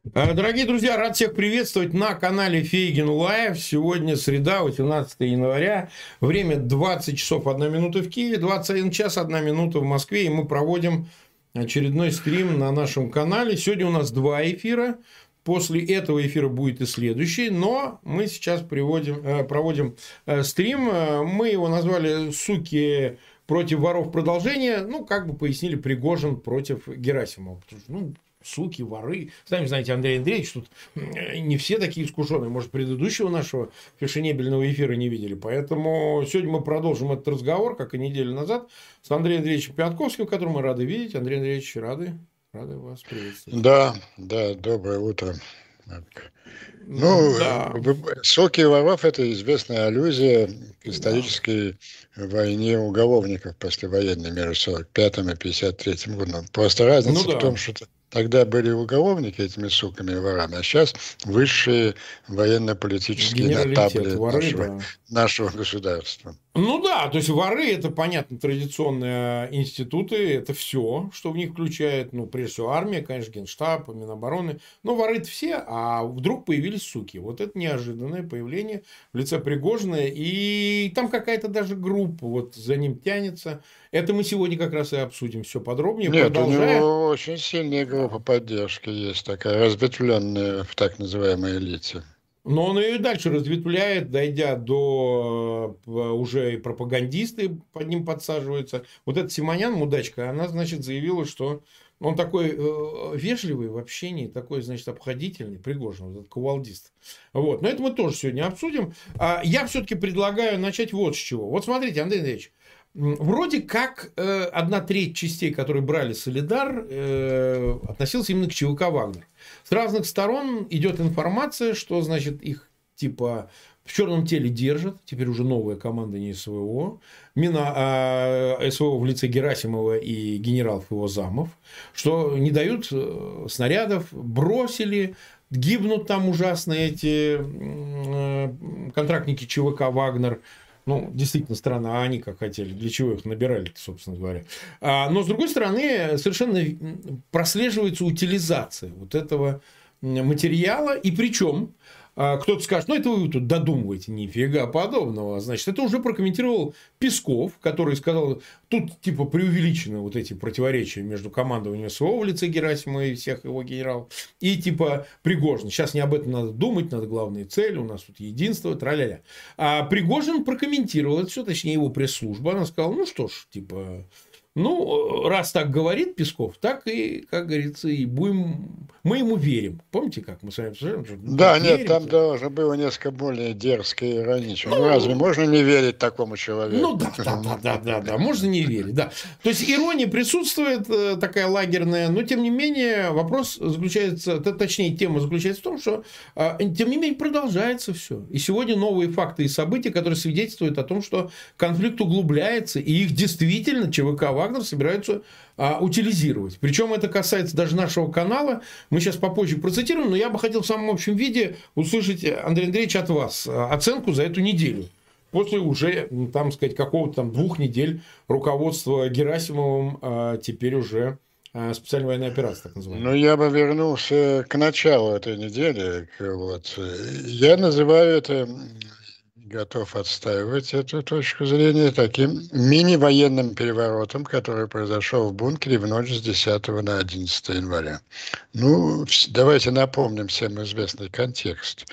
Дорогие друзья, рад всех приветствовать на канале Фейгин Лайв. Сегодня среда, 18 января. Время 20 часов 1 минута в Киеве, 21 час 1 минута в Москве. И мы проводим очередной стрим на нашем канале. Сегодня у нас 2 эфира. После этого эфира будет и следующий. Но мы сейчас проводим стрим. Мы его назвали «Суки против воров. Продолжение». Ну, как бы пояснили, Пригожин против Герасимова. Потому что, суки, воры. Сами знаете, Андрей Андреевич, тут не все такие искушенные. Может, предыдущего нашего фешенебельного эфира не видели. Поэтому сегодня мы продолжим этот разговор, как и неделю назад, с Андреем Андреевичем Пятковским, которого мы рады видеть. Андрей Андреевич, рады вас приветствовать. Да, доброе утро. Ну, Да. «Соки воров» — это известная аллюзия к исторической войне уголовников послевоенной между 45-м и 53-м годом. Просто разница в том, что тогда были уголовники этими суками и ворами, а сейчас высшие военно-политические нотабли нашего государства. Ну да, то есть воры — это, понятно, традиционные институты, это все, что в них включает, прежде всего, армия, конечно, Генштаб, Минобороны. Но воры-то все, а вдруг появились суки. Вот это неожиданное появление в лице Пригожина. И там какая-то даже группа вот за ним тянется. Это мы сегодня как раз и обсудим все подробнее. Нет, у него очень сильная группа поддержки есть, такая разветвленная в так называемой элите. Но он ее и дальше разветвляет, дойдя до уже и пропагандисты под ним подсаживаются. Вот эта Симонян, мудачка, она, значит, заявила, что он такой вежливый в общении, такой, значит, обходительный, Пригожин, вот этот кувалдист. Вот. Но это мы тоже сегодня обсудим. Я все-таки предлагаю начать вот с чего. Вот смотрите, Андрей Андреевич, вроде как 1/3 частей, которые брали Солидар, относилась именно к ЧВК «Вагнер». С разных сторон идет информация, что, значит, их типа в черном теле держат. Теперь уже новая команда не СВО. СВО в лице Герасимова и генералов его замов. Что не дают снарядов, бросили. Гибнут там ужасно эти контрактники ЧВК «Вагнер». Действительно странно, а они как хотели, для чего их набирали, собственно говоря. Но, с другой стороны, совершенно прослеживается утилизация вот этого материала. И причем, кто-то скажет, это вы тут додумываете, нифига подобного. Значит, это уже прокомментировал Песков, который сказал, тут типа преувеличены вот эти противоречия между командованием СВО в лице Герасимова и всех его генералов, и типа Пригожин. Сейчас не об этом надо думать, надо главные цели, у нас тут единство, тра-ля-ля. А Пригожин прокомментировал это все, точнее его пресс-служба, она сказала, раз так говорит Песков, так и, как говорится, и будем... Мы ему верим. Помните, как мы с вами обсуждаем? Да, нет, там даже было несколько более дерзко и иронично. Разве можно не верить такому человеку? Да, можно не верить, да. То есть, ирония присутствует, такая лагерная, но, тем не менее, вопрос заключается, точнее, тема заключается в том, что, тем не менее, продолжается все. И сегодня новые факты и события, которые свидетельствуют о том, что конфликт углубляется, и их действительно ЧВК «Вагнер» собираются утилизировать. Причем это касается даже нашего канала. Мы сейчас попозже процитируем, но я бы хотел в самом общем виде услышать, Андрей Андреевич, от вас оценку за эту неделю. После уже, какого-то там 2 недель руководства Герасимовым, теперь уже специальная военная операция, так называемая. Я бы вернулся к началу этой недели. Я называю это, готов отстаивать эту точку зрения, таким мини-военным переворотом, который произошел в бункере в ночь с 10 на 11 января. Давайте напомним всем известный контекст.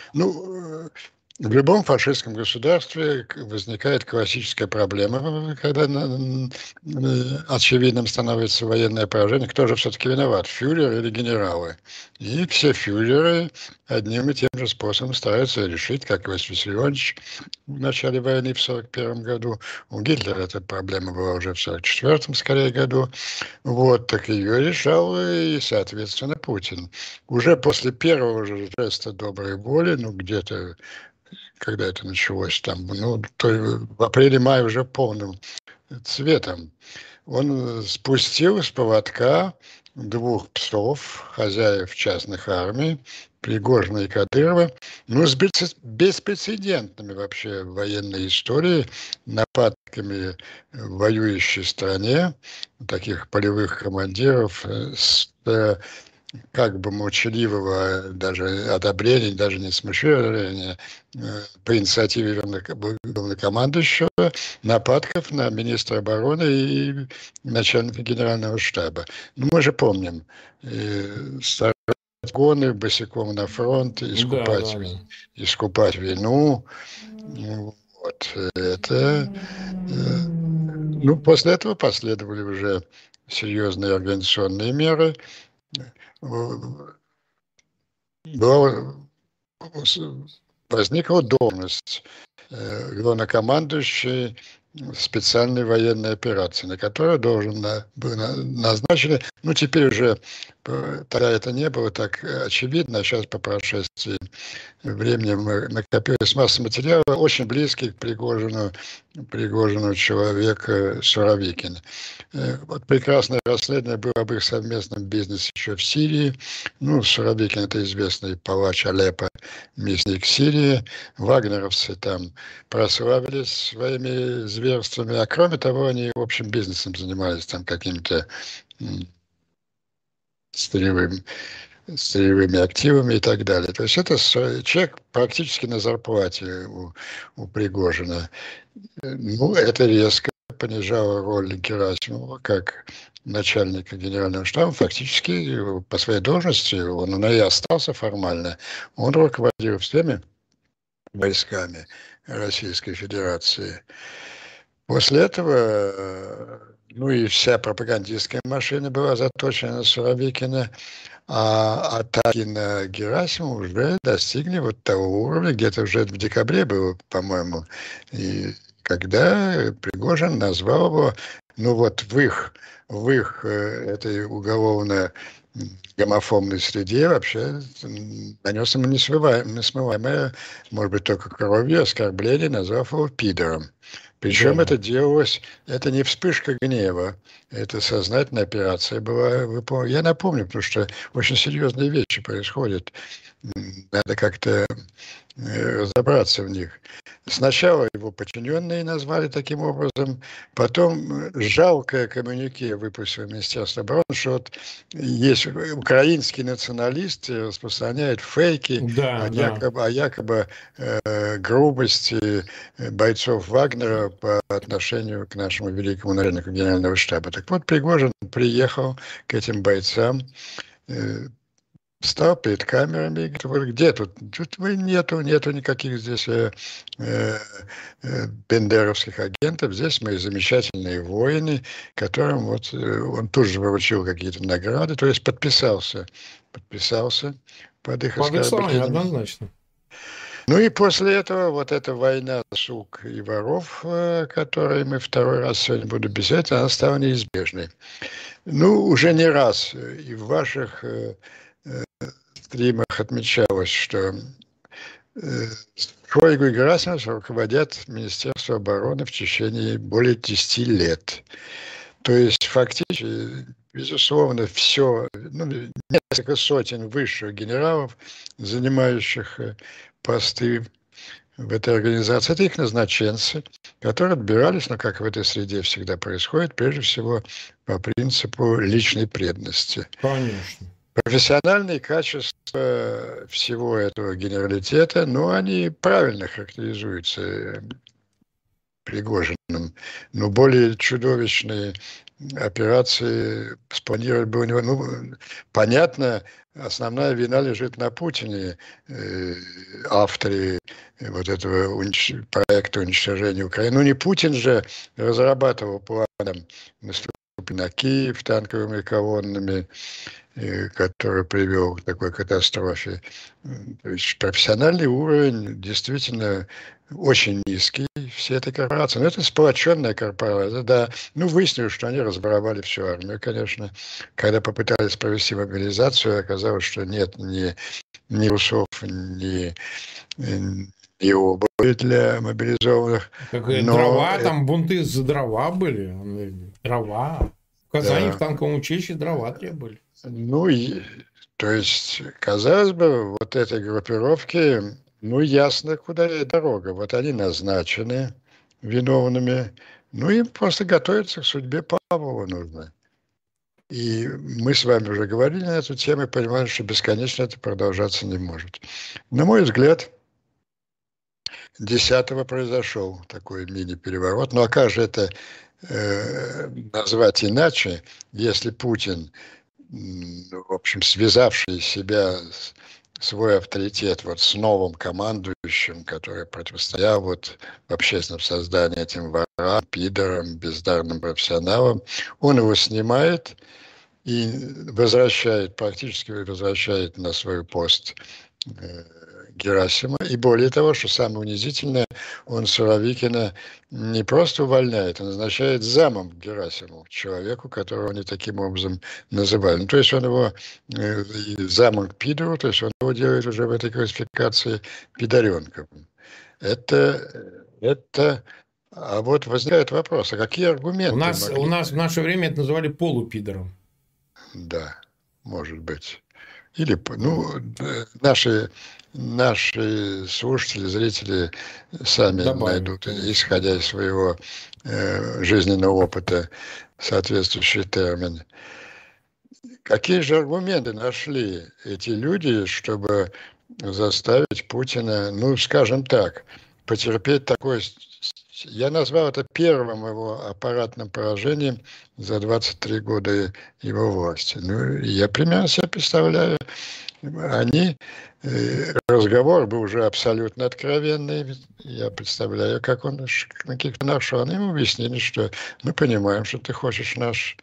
В любом фашистском государстве возникает классическая проблема, когда очевидным становится военное поражение. Кто же все-таки виноват, фюрер или генералы? И все фюреры одним и тем же способом стараются решить, как Иосиф Виссарионович в начале войны в 1941 году. У Гитлера эта проблема была уже в 1944 скорее году. Так ее решал и, соответственно, Путин. Уже после первого же жеста доброй воли, где-то когда это началось, в апреле-мае уже полным цветом, он спустил с поводка 2 псов, хозяев частных армий, Пригожина и Кадырова, с беспрецедентными вообще в военной истории нападками в воюющей стране, таких полевых командиров с как бы молчаливого даже одобрения, даже не смешения по инициативе главнокомандующего нападков на министра обороны и начальника генерального штаба. Ну, мы же помним, гоны босиком на фронт, Да, да, да. искупать вину. Ну, вот это... Ну, после этого последовали уже серьезные организационные меры. Была, возникла должность главнокомандующий специальной военной операции, на которую должен был назначен. Ну, теперь уже, тогда это не было так очевидно, а сейчас по прошествии времени накопилась масса материала, очень близкий к Пригожину человека Суровикин. Вот прекрасное расследование было об их совместном бизнесе еще в Сирии. Ну, Суровикин — это известный палач Алеппо, местник Сирии. Вагнеровцы там прославились своими зверствами, а кроме того, они, в общем, бизнесом занимались, там каким-то сырьевыми активами и так далее. То есть это человек практически на зарплате у Пригожина. Ну, это резко понижало роль Герасимова как начальника генерального штаба. Фактически по своей должности он и остался формально. Он руководил всеми войсками Российской Федерации. После этого, ну и вся пропагандистская машина была заточена на Суровикина, а атаки на Герасимова уже достигли вот того уровня, где-то уже в декабре было, по-моему, и когда Пригожин назвал его, ну вот в их этой уголовно гомофобной среде вообще нанес ему несмываемое, может быть, только кровью оскорбление, назвав его пидором. Причем Да. это делалось, это не вспышка гнева, это сознательная операция была. Я напомню, потому что очень серьезные вещи происходят. Надо как-то разобраться в них. Сначала его подчиненные назвали таким образом, потом жалкое коммюнике выпустило Министерство обороны, что вот есть украинский националист распространяет фейки Да, да. о якобы грубости бойцов Вагнера по отношению к нашему великому начальнику генерального штаба. Так вот, Пригожин приехал к этим бойцам, встал перед камерами и говорит: где тут? Тут нету никаких здесь бендеровских агентов. Здесь мои замечательные воины, которым вот он тут же вручил какие-то награды, то есть подписался под их Под их словами, оскорблением. однозначно. Ну и после этого вот эта война сук и воров, о которой мы второй раз сегодня будем беседовать, она стала неизбежной. Ну, уже не раз и в ваших стримах отмечалось, что Шойгу и Герасимов руководят Министерством обороны в течение более 10 лет. То есть фактически, безусловно, все, ну, несколько сотен высших генералов, занимающих посты в этой организации, это их назначенцы, которые отбирались, ну, как в этой среде всегда происходит, прежде всего по принципу личной преданности. Конечно. Профессиональные качества всего этого генералитета, ну, они правильно характеризуются Пригожиным. Но более чудовищные операции спланировать было невозможно. Ну, понятно, основная вина лежит на Путине, авторе вот этого проекта уничтожения Украины. Ну, не Путин же разрабатывал план наступления на Киев танковыми колоннами, который привел к такой катастрофе. То есть профессиональный уровень действительно очень низкий всей этой корпорации. Но это сплоченная корпорация, да. Ну, выяснилось, что они разворовали всю армию, конечно. Когда попытались провести мобилизацию, оказалось, что нет ни усов, ни обуви для мобилизованных. Дрова, там бунты за дрова были. Дрова. В Казани в танковом училище дрова требовали. Ну, то есть, казалось бы, вот этой группировке, ну, ясно, куда ей дорога. Вот они назначены виновными. Ну, им просто готовиться к судьбе Павлова нужно. И мы с вами уже говорили на эту тему и понимали, что бесконечно это продолжаться не может. На мой взгляд, 10-го произошел такой мини-переворот. Ну а как же это назвать иначе, если Путин, в общем, связавший себя, свой авторитет вот с новым командующим, который противостоял вот в общественном создании этим ворам, пидорам, бездарным профессионалам, он его снимает и возвращает, практически возвращает на свой пост Герасима. И более того, что самое унизительное, он Суровикина не просто увольняет, а назначает замом Герасиму, человеку, которого они таким образом называли. Ну, то есть он его замом к пидору, то есть он его делает уже в этой классификации пидоренком. Это... А вот возникает вопрос, а какие аргументы У могли... нас в наше время это называли полупидором. Да, может быть. Или, ну, наши слушатели, зрители сами Добавят, найдут, конечно. исходя из своего жизненного опыта, соответствующий термин. Какие же аргументы нашли эти люди, чтобы заставить Путина, ну, скажем так, потерпеть такое... Я назвал это первым его аппаратным поражением за 23 года его власти. Ну, я примерно себе представляю, разговор был уже абсолютно откровенный. Я представляю, как он на каких-то нашел. Они ему объяснили, что мы понимаем, что ты хочешь наш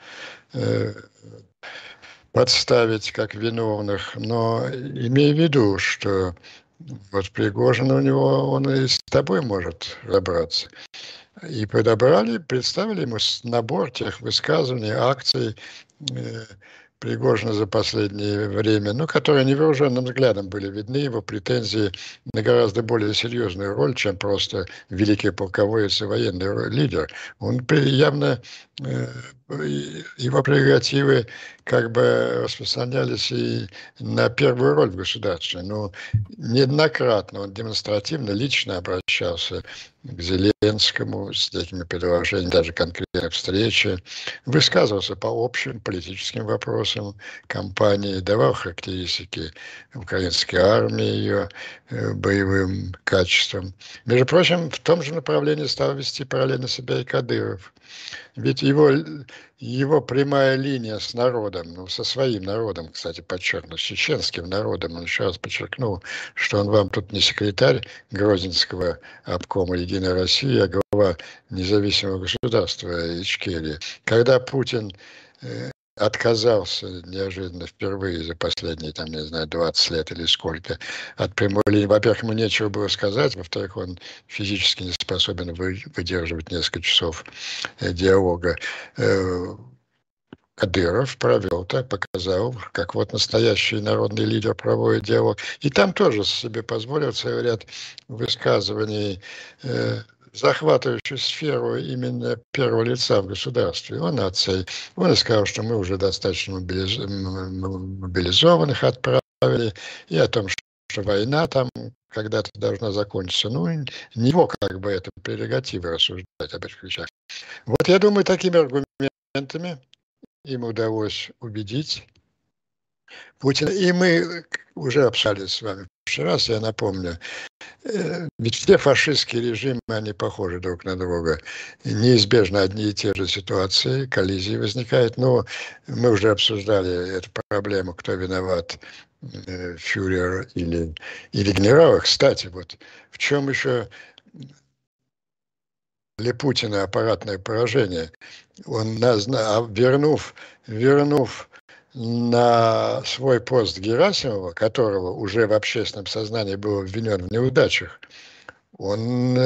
подставить как виновных, но имей в виду, что вот Пригожин у него, он и с тобой может разобраться. И представили ему набор тех высказываний, акций Пригожина за последнее время, ну, которые невооруженным взглядом были видны, его претензии на гораздо более серьезную роль, чем просто великий полководец и военный лидер. Он явно, его прерогативы как бы распространялись и на первую роль в государстве. Но неоднократно он демонстративно, лично обращался к Зеленскому с такими предложениями, даже конкретной встречи, высказывался по общим политическим вопросам кампании, давал характеристики украинской армии, ее боевым качествам. Между прочим, в том же направлении стал вести параллельно себя и Кадыров. Ведь его прямая линия с народом, ну, со своим народом, кстати, подчеркну, с чеченским народом, он еще раз подчеркнул, что он вам тут не секретарь Грозненского обкома «Единой России», а глава независимого государства Ичкерии. Когда Путин отказался неожиданно впервые за последние, там, не знаю, 20 лет или сколько, от прямой линии. Во-первых, ему нечего было сказать, во-вторых, он физически не способен выдерживать несколько часов диалога. Кадыров провел так, показал, как вот настоящий народный лидер проводит диалог. И там тоже себе позволил целый ряд высказываний, захватывающую сферу именно первого лица в государстве, о нации. Он и сказал, что мы уже достаточно мобилизованных отправили, и о том, что война там когда-то должна закончиться. Ну, не его как бы это прерогатива рассуждать об этих вещах. Вот я думаю, такими аргументами им удалось убедить Путина. И мы уже общались с вами в прошлый раз, я напомню, ведь все фашистские режимы, они похожи друг на друга. Неизбежно одни и те же ситуации, коллизии возникают. Но мы уже обсуждали эту проблему, кто виноват, фюрер или генерал. Кстати, вот в чем еще для Путина аппаратное поражение? Он, вернув на свой пост Герасимова, которого уже в общественном сознании был обвинен в неудачах, он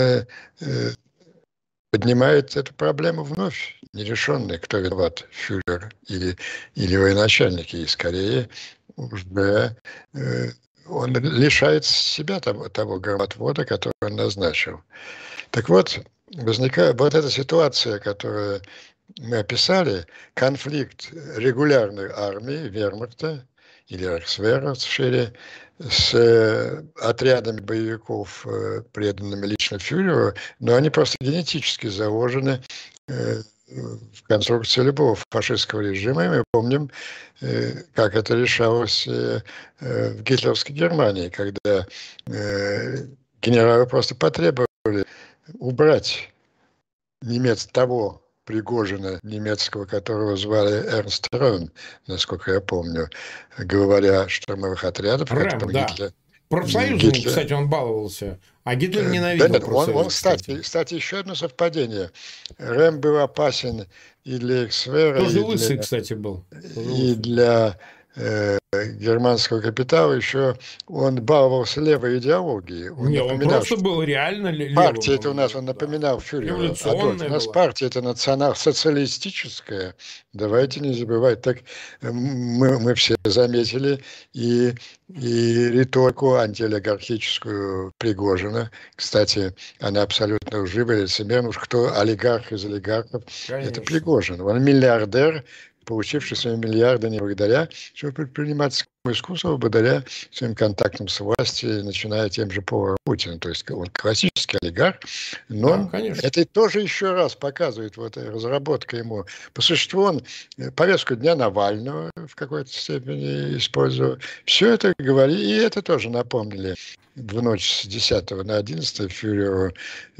поднимает эту проблему вновь, нерешенной, кто виноват, фюрер или военачальники, и скорее уже он лишает себя того громотвода, который он назначил. Так вот, возникает вот эта ситуация, которую мы описали, конфликт регулярной армии Вермахта или Рейхсвера шире с отрядами боевиков, преданными лично фюреру, но они просто генетически заложены в конструкции любого фашистского режима. И мы помним, как это решалось в гитлеровской Германии, когда генералы просто потребовали убрать того Пригожина немецкого, которого звали Эрнст Рём, насколько я помню, главаря штурмовых отрядов. Рэм, да. Гитлер. Профсоюзами, кстати, он баловался. А Гитлер Да ненавидел нет, профсоюзы, кстати, еще одно совпадение. Рэм был опасен и для ХВР, тоже лысый, кстати, был. и для германского капитала. Еще он баловался левой идеологией. Он просто был реально левым. Партия это у нас, он напоминал фюреру. Адольф, у нас партия это национал-социалистическая. Давайте не забывать. Так мы все заметили и риторику антиолигархическую Пригожина. Кстати, она абсолютно лживая, лицемерна. Уж кто олигарх из олигархов, конечно. Это Пригожин. Он миллиардер, получивший свои миллиарды не благодаря своему предпринимательскому искусству, а благодаря своим контактам с властью, начиная тем же Путина. То есть он классический олигарх, но да, это тоже еще раз показывает вот разработка ему. По существу он повестку дня Навального в какой-то степени использовал. Все это говорили, и это тоже напомнили в ночь с 10 на 11 фюреру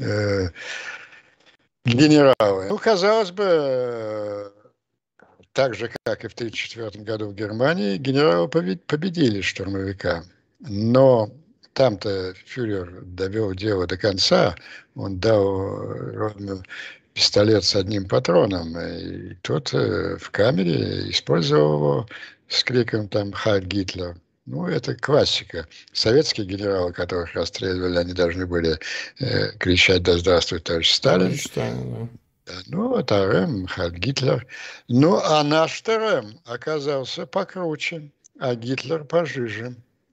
генералы. Ну, казалось бы, так же, как и в 1934 году в Германии, генералы победили штурмовика. Но там-то фюрер довел дело до конца. Он дал ровно пистолет с одним патроном. И тот в камере использовал его с криком там «Хайль Гитлер». Ну, это классика. Советские генералы, которых расстреливали, они должны были кричать «Да здравствует товарищ Сталин». Ну, это Рэм, Гитлер. Ну, а наш Рэм оказался покруче, а Гитлер пожиже.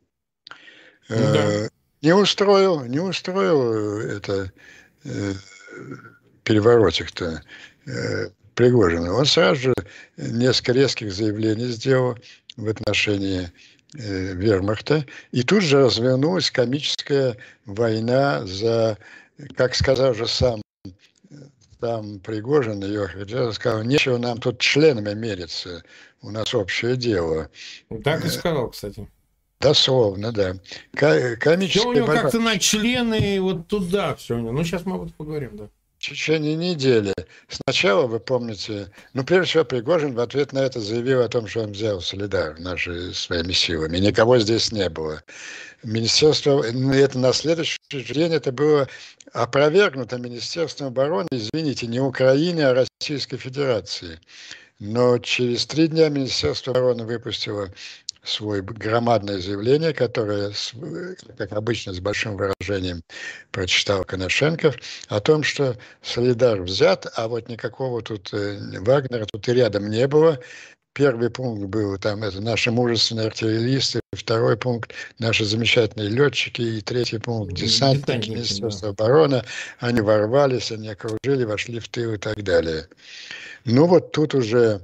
Да. Не устроил это переворотик-то Пригожина. Он сразу же несколько резких заявлений сделал в отношении вермахта. И тут же развернулась комическая война за, как сказал же сам Пригожин, ее сказал, нечего нам тут членами мериться, у нас общее дело. Так и сказал, кстати. Дословно, да. Комическая все у него как-то на члены вот туда все у него. Ну, сейчас мы об этом поговорим, да. В течение недели. Сначала, вы помните, прежде всего, Пригожин в ответ на это заявил о том, что он взял Солидар своими силами. Никого здесь не было. Министерство, это на следующий день это было опровергнуто Министерством обороны, извините, не Украины, а Российской Федерации. Но через 3 дня Министерство обороны выпустило свое громадное заявление, которое, как обычно, с большим выражением прочитал Коношенков, о том, что Солидар взят, а вот никакого тут Вагнера тут и рядом не было. Первый пункт был там это наши мужественные артиллеристы, второй пункт наши замечательные летчики, и третий пункт десантники Министерства обороны. Они ворвались, они окружили, вошли в тыл и так далее. Ну вот тут уже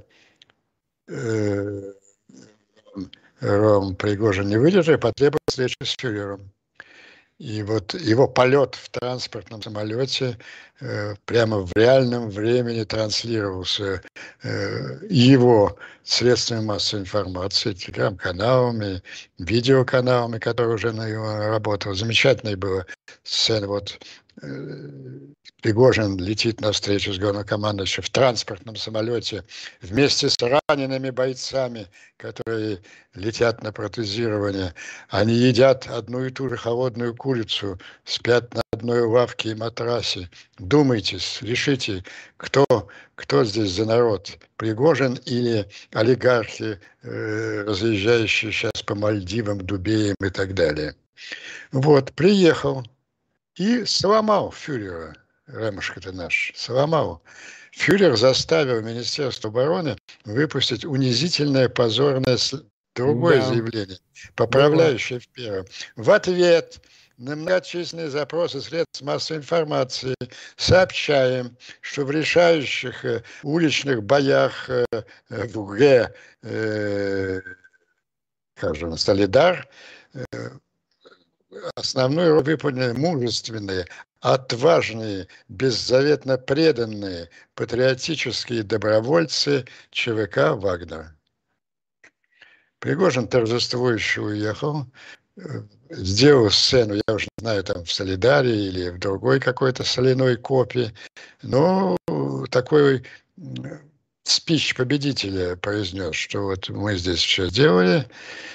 Ром Пригожин не выдержал и потребовал встречи с фюрером. И вот его полет в транспортном самолете прямо в реальном времени транслировался его средствами массовой информации, телеграм-каналами, видеоканалами, которые уже на него работали. Замечательная была сцена. Вот Пригожин летит навстречу с главнокомандующим в транспортном самолете вместе с ранеными бойцами, которые летят на протезирование. Они едят одну и ту же холодную курицу, спят на одной лавке и матрасе. Думайтесь, решите, кто здесь за народ, Пригожин или олигархи, разъезжающие сейчас по Мальдивам, Дубеям и так далее. Вот, приехал и сломал фюрера. Ремушка-то наш сломал. Фюрер заставил Министерство обороны выпустить унизительное, позорное другое заявление, поправляющее в первом. В ответ на многочисленные запросы средств массовой информации сообщаем, что в решающих уличных боях в Солидар основную роль выполнили мужественные, отважные, беззаветно преданные, патриотические добровольцы ЧВК «Вагнер». Пригожин торжествующе уехал, сделал сцену, я уже не знаю, там в Солидаре или в другой какой-то соляной копии, но такой спич победителя произнес, что вот мы здесь все сделали,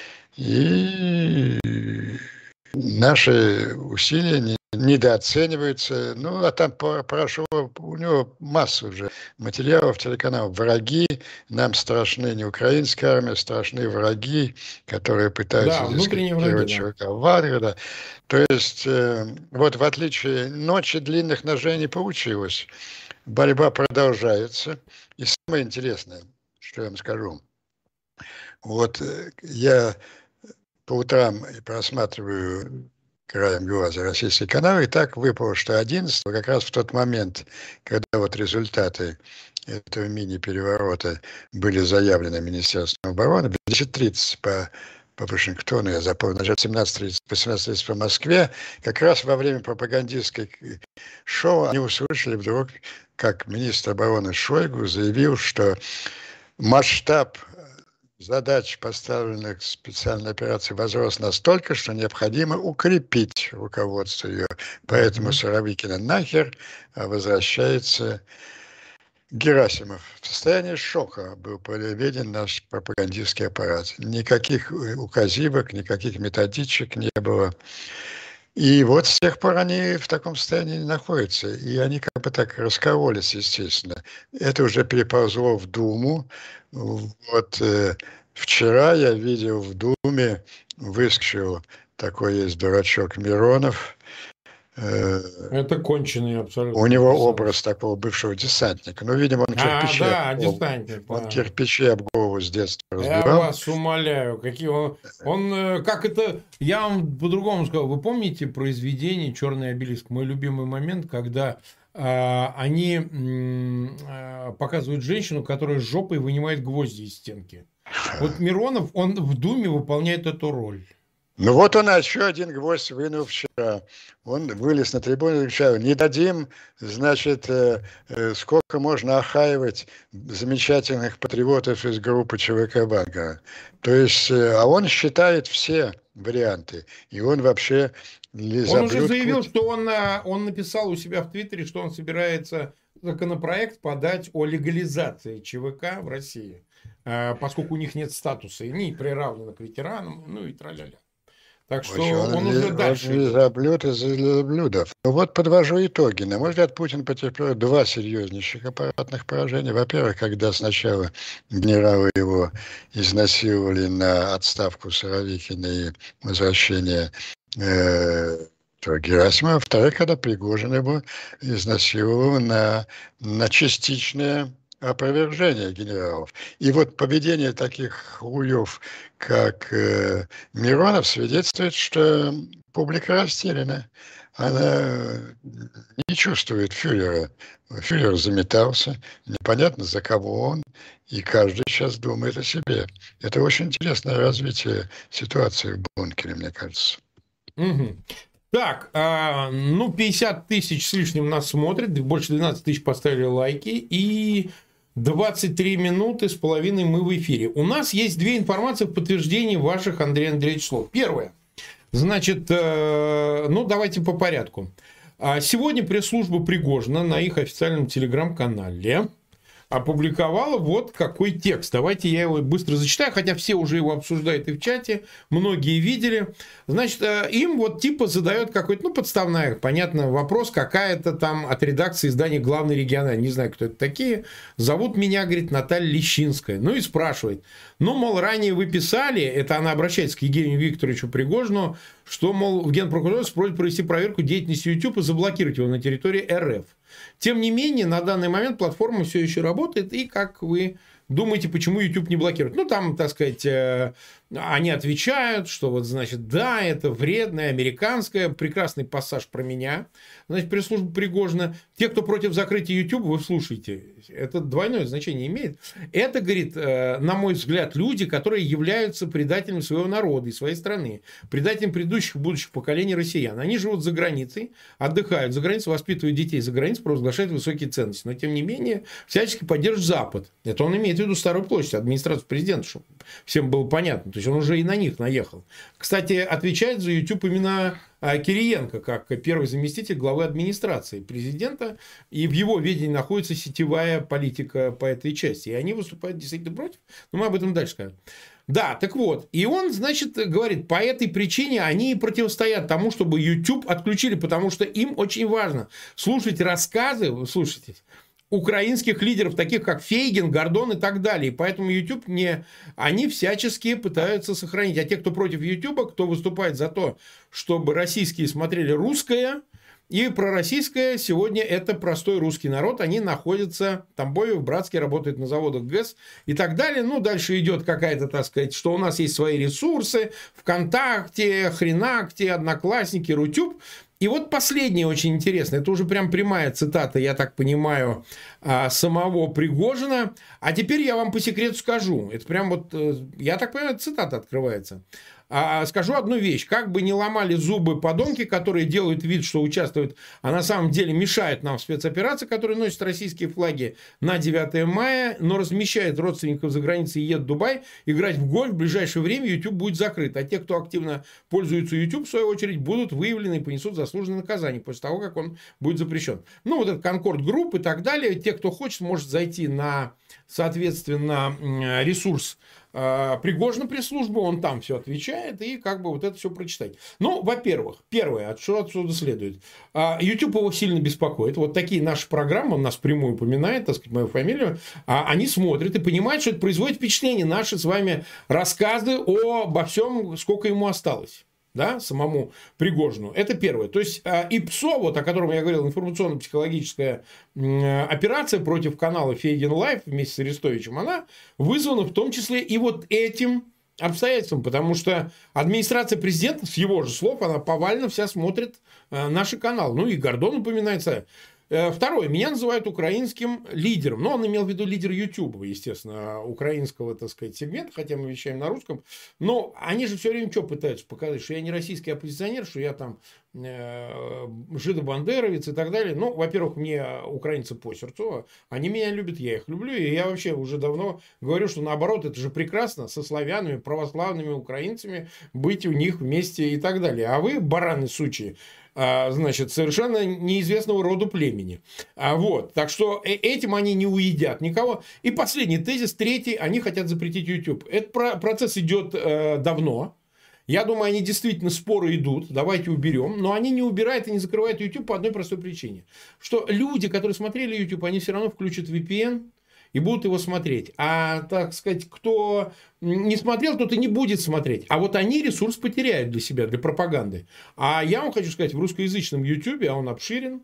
и наши усилия недооцениваются. Ну, а там прошло, у него масса уже материалов, телеканалов. Враги, нам страшны не украинская армия, страшны враги, которые пытаются дискредитировать ЧВК Вагнера. То есть, вот в отличие ночи длинных ножей не получилось. Борьба продолжается. И самое интересное, что я вам скажу. Вот я по утрам просматриваю краем глаза российские каналы, и так выпало, что 11 как раз в тот момент, когда вот результаты этого мини-переворота были заявлены Министерством обороны, в 10:30 по Вашингтону, я запомнил, значит, 17:30, по 17:30 по Москве, как раз во время пропагандистской шоу они услышали вдруг, как министр обороны Шойгу заявил, что масштаб задач, поставленных специальной операции, возрос настолько, что необходимо укрепить руководство ее. Поэтому Суровикина нахер, а возвращается Герасимов. В состоянии шока был проведен наш пропагандистский аппарат. Никаких указивок, никаких методичек не было. И вот с тех пор они в таком состоянии находятся. И они как бы так раскололись, естественно. Это уже переползло в Думу. Вот вчера я видел в Думе, выскочил такой есть дурачок Миронов. Это конченый абсолютно. У него образ такого бывшего десантника. Ну, видимо, он кирпичи, десантник, он кирпичи об голову с детства разбивал. Я вас умоляю, какие он как это, я вам по-другому сказал, вы помните произведение «Черный обелиск», мой любимый момент, когда они показывают женщину, которая жопой вынимает гвозди из стенки. Вот Миронов, он в Думе выполняет эту роль. Ну вот он еще один гвоздь вынул вчера. Он вылез на трибуну и кричал: не дадим, значит, сколько можно охаивать замечательных патриотов из группы ЧВК Вагнера. То есть, а он считает все варианты. И он вообще... Он уже заявил, что он написал у себя в Твиттере, что он собирается законопроект подать о легализации ЧВК в России, поскольку у них нет статуса, и они приравнены к ветеранам, ну и тра-ля-ля. Так что он уже дальше. Лизоблюд из лизоблюдов. Ну вот подвожу итоги. На мой взгляд, Путин потерпел два серьезнейших аппаратных поражения. Во-первых, когда сначала генералы его изнасиловали на отставку Суровикина и возвращение Герасимова. Во-вторых, когда Пригожин его изнасиловал на частичное опровержение генералов. И вот поведение таких хуев, как Миронов, свидетельствует, что публика растеряна. Она не чувствует фюрера. Фюрер заметался, непонятно за кого он, и каждый сейчас думает о себе. Это очень интересное развитие ситуации в бункере, мне кажется. Угу. Так, 50 тысяч с лишним нас смотрят, больше 12 тысяч поставили лайки, и 23 минуты с половиной мы в эфире. У нас есть две информации в подтверждении ваших, Андрей Андреевич, слов. Первое. Значит, давайте по порядку. Сегодня пресс-служба Пригожина на их официальном телеграм-канале опубликовала вот какой текст. Давайте я его быстро зачитаю, хотя все уже его обсуждают и в чате, многие видели. Значит, им вот типа задает какой-то, подставная, понятно, вопрос, какая-то там от редакции издания «Главный региональный», не знаю, кто это такие, зовут меня, говорит, Наталья Лещинская. Ну и спрашивает, мол, ранее вы писали, это она обращается к Евгению Викторовичу Пригожину, что, мол, в Генпрокуратуре просит провести проверку деятельности YouTube и заблокировать его на территории РФ. Тем не менее, на данный момент платформа все еще работает. И как вы думаете, почему YouTube не блокирует? Там, так сказать, они отвечают, что вот, значит, да, это вредное, американское, прекрасный пассаж про меня, значит, пресс-служба Пригожина. Те, кто против закрытия YouTube, вы слушайте, это двойное значение имеет. Это, говорит, на мой взгляд, люди, которые являются предателями своего народа и своей страны, предателями предыдущих и будущих поколений россиян. Они живут за границей, отдыхают за границей, воспитывают детей за границей, провозглашают высокие ценности. Но, тем не менее, всячески поддерживают Запад. Это он имеет в виду Старую площадь, администрацию президента, чтобы всем было понятно. То есть, он уже и на них наехал. Кстати, отвечает за YouTube именно Кириенко, как первый заместитель главы администрации президента. И в его ведении находится сетевая политика по этой части. И они выступают действительно против. Но мы об этом дальше скажем. Да, так вот. И он, значит, говорит, по этой причине они противостоят тому, чтобы YouTube отключили, потому что им очень важно слушать рассказы, вы слушайте, украинских лидеров, таких как Фейгин, Гордон и так далее. И поэтому YouTube они всячески пытаются сохранить. А те, кто против YouTube, кто выступает за то, чтобы российские смотрели русское и пророссийское, сегодня это простой русский народ. Они находятся в Тамбове, в Братске, работают на заводах ГЭС и так далее. Ну, дальше идет какая-то, так сказать, что у нас есть свои ресурсы, ВКонтакте, Хренакте, Одноклассники, Рутюб. И вот последнее очень интересно, это уже прям прямая цитата, я так понимаю, самого Пригожина. А теперь я вам по секрету скажу, это прям вот, я так понимаю, цитата открывается. Скажу одну вещь. Как бы ни ломали зубы подонки, которые делают вид, что участвуют, а на самом деле мешают нам в спецоперации, которые носят российские флаги на 9 мая, но размещают родственников за границей и едут в Дубай, играть в гольф в ближайшее время YouTube будет закрыт. А те, кто активно пользуется YouTube, в свою очередь, будут выявлены и понесут заслуженное наказание после того, как он будет запрещен. Ну, вот этот Конкорд Групп и так далее. Те, кто хочет, может зайти на, соответственно, ресурс Пригожина пресс-службы, он там все отвечает, и как бы вот это все прочитать. Ну, во-первых, первое, что отсюда следует. YouTube его сильно беспокоит. Вот такие наши программы, он нас прямую упоминает, так сказать, мою фамилию, они смотрят и понимают, что это производит впечатление, наши с вами рассказы обо всем, сколько ему осталось. Да, самому Пригожину. Это первое. То есть, ИПСО, вот, о котором я говорил, информационно-психологическая операция против канала Фейгин Лайв вместе с Арестовичем, она вызвана в том числе и вот этим обстоятельством, потому что администрация президента, с его же слов, она повально вся смотрит наши каналы. Ну, и Гордон упоминается. Второе. Меня называют украинским лидером. Но он имел в виду лидер YouTube, естественно, украинского, так сказать, сегмента, хотя мы вещаем на русском. Но они же все время что пытаются показать? Что я не российский оппозиционер, что я там жидобандеровец и так далее. Ну, во-первых, мне украинцы по сердцу. Они меня любят, я их люблю. И я вообще уже давно говорю, что наоборот, это же прекрасно со славянами, православными украинцами быть у них вместе и так далее. А вы, бараны сучьи, значит, совершенно неизвестного рода племени. Вот. Так что этим они не уедят никого. И последний тезис, третий, они хотят запретить YouTube. Этот процесс идет давно. Я думаю, они действительно споры идут, давайте уберем, но они не убирают и не закрывают YouTube по одной простой причине. Что люди, которые смотрели YouTube, они все равно включат VPN и будут его смотреть. А, так сказать, кто не смотрел, тот и не будет смотреть. А вот они ресурс потеряют для себя, для пропаганды. А я вам хочу сказать, в русскоязычном YouTube, а он обширен,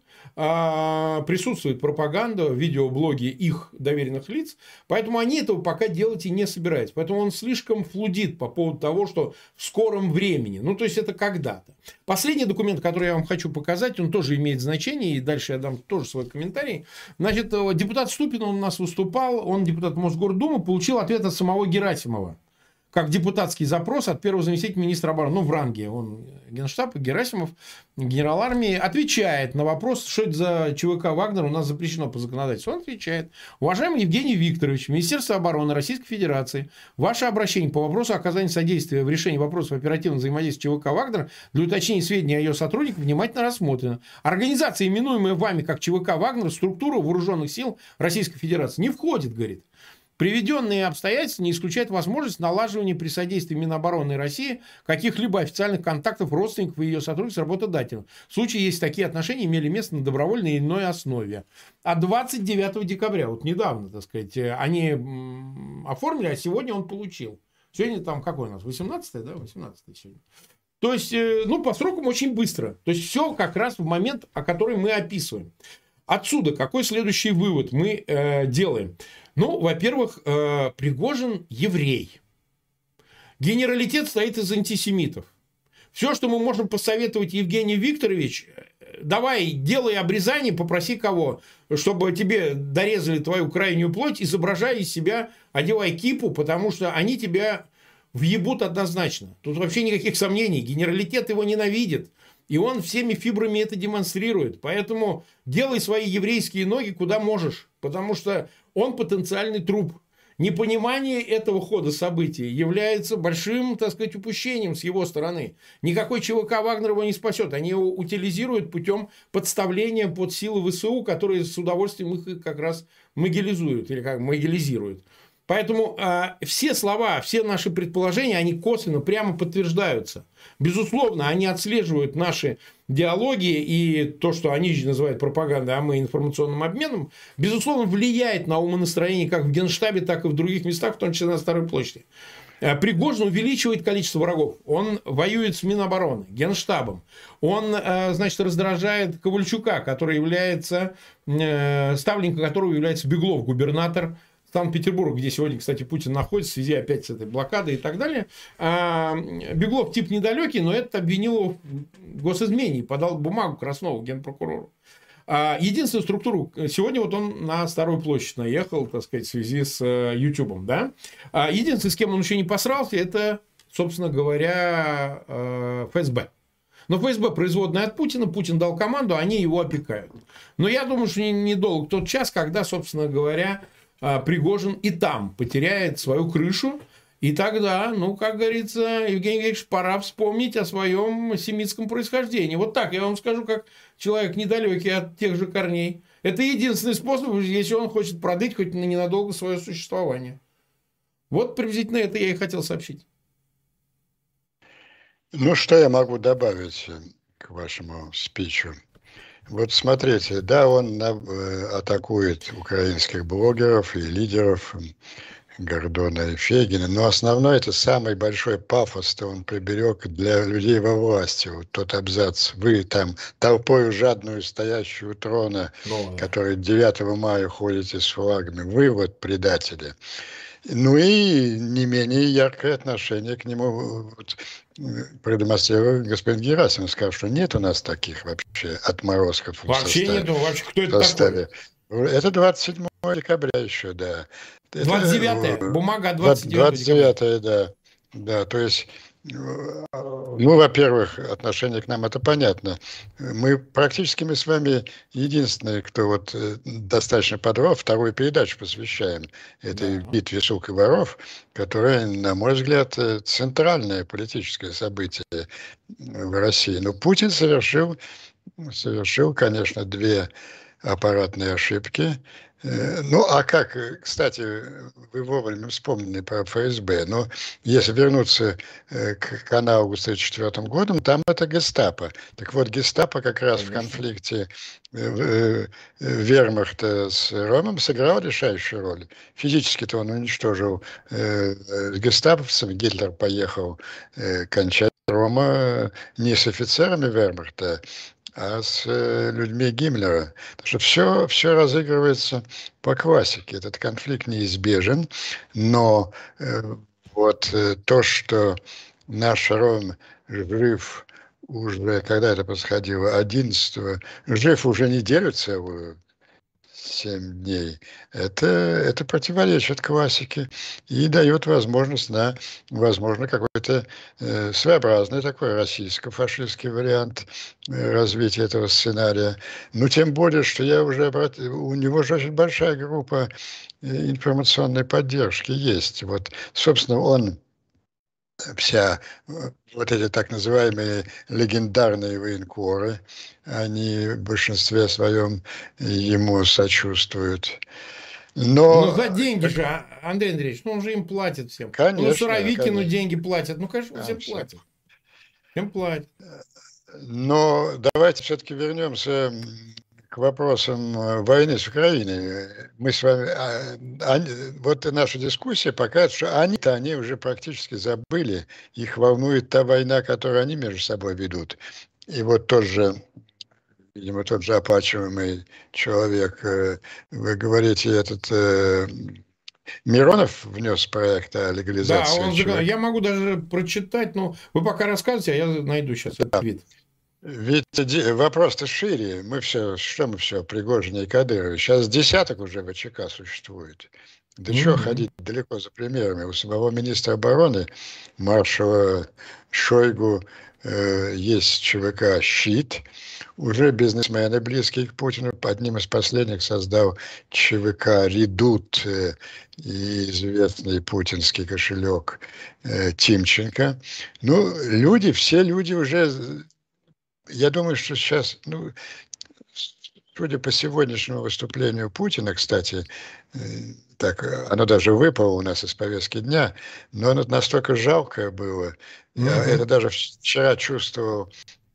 присутствует пропаганда, видеоблоги их доверенных лиц, поэтому они этого пока делать и не собираются. Поэтому он слишком флудит по поводу того, что в скором времени. Ну, то есть, это когда-то. Последний документ, который я вам хочу показать, он тоже имеет значение, и дальше я дам тоже свой комментарий. Значит, депутат Ступин, он у нас выступал, он депутат Мосгордумы, получил ответ от самого Герасимова. Как депутатский запрос от первого заместителя министра обороны, ну, в ранге, он генштаб, Герасимов, генерал армии, отвечает на вопрос, что это за ЧВК «Вагнер» у нас запрещено по законодательству. Он отвечает: уважаемый Евгений Викторович, Министерство обороны Российской Федерации, ваше обращение по вопросу оказания содействия в решении вопросов оперативного взаимодействия ЧВК «Вагнер» для уточнения сведений о ее сотрудниках внимательно рассмотрено. Организация, именуемая вами как ЧВК «Вагнер», в структуру вооруженных сил Российской Федерации не входит, говорит. Приведенные обстоятельства не исключают возможность налаживания при содействии Минобороны России каких-либо официальных контактов родственников и ее сотрудников с работодателем. В случае, если такие отношения имели место на добровольной или иной основе. А 29 декабря, вот недавно, так сказать, они оформили, а сегодня он получил. Сегодня там какой у нас? 18-е, да? 18-е сегодня. То есть, ну, по срокам очень быстро. То есть, все как раз в момент, о котором мы описываем. Отсюда какой следующий вывод мы делаем? Ну, во-первых, Пригожин еврей. Генералитет стоит из антисемитов. Все, что мы можем посоветовать, Евгений Викторович, давай, делай обрезание, попроси кого, чтобы тебе дорезали твою крайнюю плоть, изображай из себя, одевай кипу, потому что они тебя въебут однозначно. Тут вообще никаких сомнений. Генералитет его ненавидит. И он всеми фибрами это демонстрирует. Поэтому делай свои еврейские ноги куда можешь. Потому что он потенциальный труп. Непонимание этого хода событий является большим, так сказать, упущением с его стороны. Никакой ЧВК Вагнер его не спасет. Они его утилизируют путем подставления под силы ВСУ, которые с удовольствием их как раз могилизуют или как могилизируют. Поэтому все слова, все наши предположения, они косвенно, прямо подтверждаются. Безусловно, они отслеживают наши диалоги и то, что они же называют пропагандой, а мы информационным обменом, безусловно, влияет на умонастроение как в Генштабе, так и в других местах, в том числе на Старой площади. Пригожин увеличивает количество врагов. Он воюет с Минобороны, Генштабом. Он, значит, раздражает Ковальчука, который является, ставленником которого является Беглов, губернатор Санкт-Петербург, где сегодня, кстати, Путин находится в связи опять с этой блокадой и так далее. Беглов тип недалекий, но этот обвинил его в госизмене и подал бумагу Краснову, генпрокурору. Единственную структуру, сегодня вот он на Старую площадь наехал, так сказать, в связи с Ютубом, да. Единственное, с кем он еще не посрался, это, собственно говоря, ФСБ. Но ФСБ производная от Путина, Путин дал команду, они его опекают. Но я думаю, что недолг тот час, когда, собственно говоря, Пригожин и там потеряет свою крышу, и тогда, ну, как говорится, Евгений Евгеньевич, пора вспомнить о своем семитском происхождении. Вот так я вам скажу, как человек недалекий от тех же корней. Это единственный способ, если он хочет продлить хоть ненадолго свое существование. Вот приблизительно это я и хотел сообщить. Ну, что я могу добавить к вашему спичу? Вот смотрите, да, он атакует украинских блогеров и лидеров Гордона и Фегина, но основной, это самый большой пафос-то он приберег для людей во власти. Вот тот абзац: вы там толпою жадную, стоящую у трона, который 9 мая ходите с флагами, вы вот предатели. Ну и не менее яркое отношение к нему вот продемонстрировал господин Герасимов, сказал, что нет у нас таких вообще отморозков. Вообще нет, вообще кто это такой? Это 27 декабря еще, да. 29-е, бумага 29 29-е, да. Да, то есть, ну, во-первых, отношение к нам, это понятно. Мы практически с вами единственные, кто вот достаточно подробно вторую передачу посвящаем этой битве сук и воров, которая, на мой взгляд, центральное политическое событие в России. Но Путин совершил, конечно, две аппаратные ошибки. Ну, а как, кстати, вы вовремя вспомнили про ФСБ, но если вернуться к каналу 1934 годом, там это гестапо. Так вот, гестапо как раз в конфликте вермахта с Ромом сыграл решающую роль. Физически-то он уничтожил гестаповцев, Гитлер поехал кончать Рома не с офицерами вермахта, а с людьми Гиммлера. Потому что все разыгрывается по классике. Этот конфликт неизбежен, но вот то, что наш Ром жив уже, когда это происходило, 11-го, жив уже неделю целую, 7 дней, это противоречит классике и дает возможность на, возможно, какой-то своеобразный такой российско-фашистский вариант развития этого сценария. Но тем более, что у него же очень большая группа информационной поддержки есть. Вот, собственно, он вот эти так называемые легендарные военкоры, они в большинстве своем ему сочувствуют. Но за деньги же, Андрей Андреевич, он же им платит всем. Конечно, ну, Суровикину деньги платят. Ну, конечно, всем платят. Всем платят. Но давайте все-таки вернемся к вопросам войны с Украиной. Мы с вами, вот наша дискуссия показывает, что они уже практически забыли, их волнует та война, которую они между собой ведут. И вот тот же, видимо, тот же оплачиваемый человек, вы говорите, этот Миронов внес проект о Да, легализации ЧВК. я могу даже прочитать, но вы пока рассказывайте, а я найду сейчас этот твит. Ведь вопрос-то шире. Что мы все, Пригожине и Кадырове. Сейчас десяток уже ВЧК существует. Да чего ходить далеко за примерами? У самого министра обороны, маршала Шойгу, есть ЧВК «Щит». Уже бизнесмены, близкие к Путину, одним из последних создал ЧВК «Редут» и известный путинский кошелек Тимченко. Ну, все люди уже... Я думаю, что сейчас, судя по сегодняшнему выступлению Путина, кстати, так, оно даже выпало у нас из повестки дня, но оно настолько жалкое было. Я это даже вчера чувствовал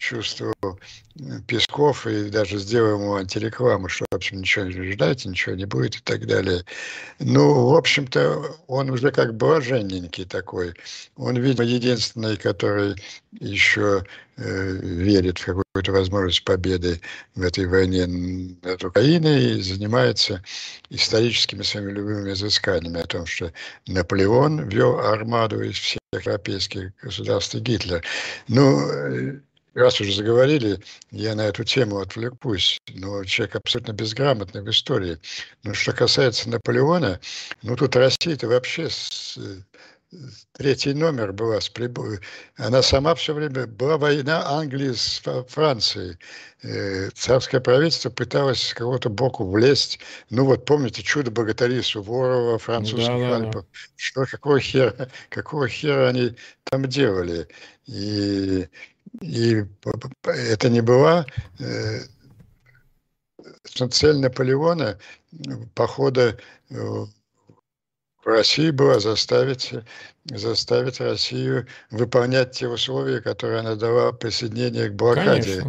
Песков и даже сделал ему антирекламу, что, в общем, ничего не ждайте, ничего не будет и так далее. Ну, в общем-то, он уже как блаженненький такой. Он, видимо, единственный, который еще верит в какую-то возможность победы в этой войне над Украиной и занимается историческими своими любимыми изысканиями о том, что Наполеон вел армаду из всех европейских государств и Гитлер. Ну, раз уже заговорили, я на эту тему отвлекусь, но человек абсолютно безграмотный в истории. Но что касается Наполеона, тут Россия-то вообще третий номер была. Она сама все время... Была война Англии с Францией. Царское правительство пыталось с какого-то боку влезть. Ну вот, помните, «Чудо-богатыри» Суворова, французских Альпов. Какого хера они там делали? И это не была цель Наполеона похода в Россию была заставить Россию выполнять те условия, которые она дала присоединение к блокаде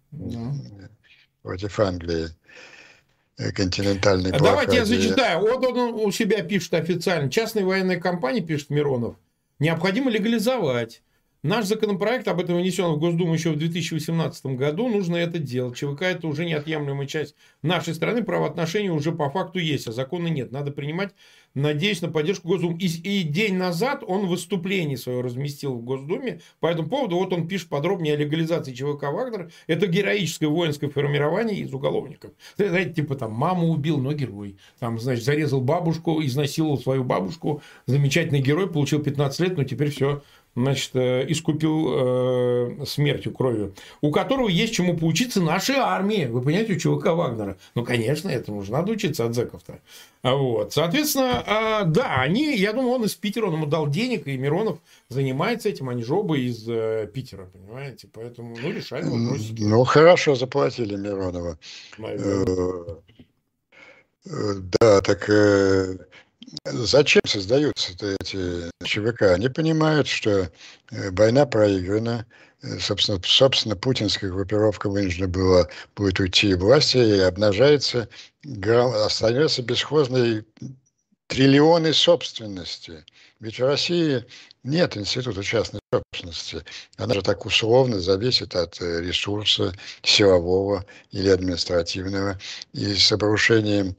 против Англии, континентальной блокаде. Давайте я зачитаю. Вот он у себя пишет официально. Частные военные компании, пишет Миронов, необходимо легализовать. Наш законопроект об этом внесен в Госдуму еще в 2018 году. Нужно это делать. ЧВК – это уже неотъемлемая часть нашей страны. Правоотношения уже по факту есть, а закона нет. Надо принимать, надеюсь на поддержку Госдумы. И день назад он выступление свое разместил в Госдуме. По этому поводу вот он пишет подробнее о легализации ЧВК «Вагнер». Это героическое воинское формирование из уголовников. Знаете, типа там маму убил, но герой. Там, значит, зарезал бабушку, изнасиловал свою бабушку. Замечательный герой, получил 15 лет, но теперь все... значит, искупил смертью, кровью, у которого есть чему поучиться нашей армии. Вы понимаете, у ЧВК Вагнера. Ну, конечно, этому же надо учиться от зэков-то. Вот. Соответственно, да, я думаю, он из Питера, он ему дал денег, и Миронов занимается этим, они же оба из Питера, понимаете? Поэтому, решаем вопросики. Ну, хорошо заплатили Миронова. Да, так... Зачем создаются эти ЧВК? Они понимают, что война проиграна. Собственно, путинская группировка вынуждена будет уйти в власти, и обнажается, остается бесхозной триллионы собственности. Ведь в России нет института частной собственности. Она же так условно зависит от ресурса силового или административного. И с обрушением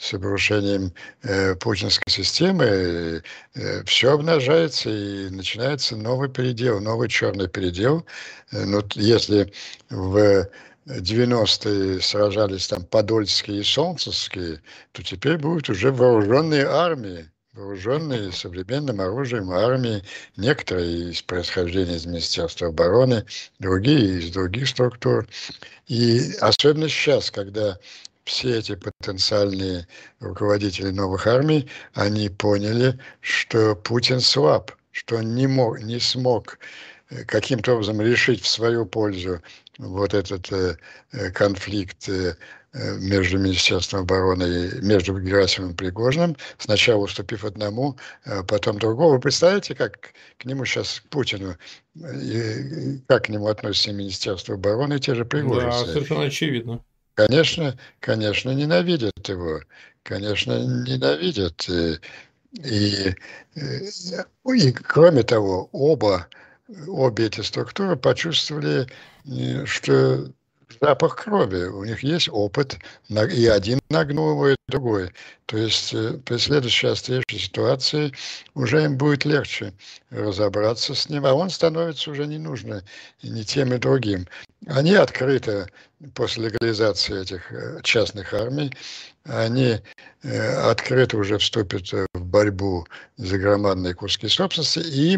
путинской системы все обнажается, и начинается новый передел, новый черный передел. Но если в 90-е сражались там подольские и солнцевские, то теперь будут уже вооруженные армии, вооруженные современным оружием армии, некоторые из происхождения из Министерства обороны, другие из других структур. И особенно сейчас, когда все эти потенциальные руководители новых армий, они поняли, что Путин слаб, что он не смог каким-то образом решить в свою пользу вот этот конфликт между Министерством обороны и между Герасимовым и Пригожиным, сначала уступив одному, а потом другому. Вы представляете, как к нему сейчас, к Путину, как к нему относится Министерство обороны и те же пригожинцы? Да, совершенно очевидно. Конечно, ненавидят его. Конечно, ненавидят. И кроме того, обе эти структуры почувствовали, что запах крови, у них есть опыт, и один нагнул его, и другой. То есть при следующей острейшей ситуации уже им будет легче разобраться с ним, а он становится уже не нужно ни тем, и другим. Они открыто после легализации этих частных армий, они открыто уже вступят в борьбу за громадные куски собственности, и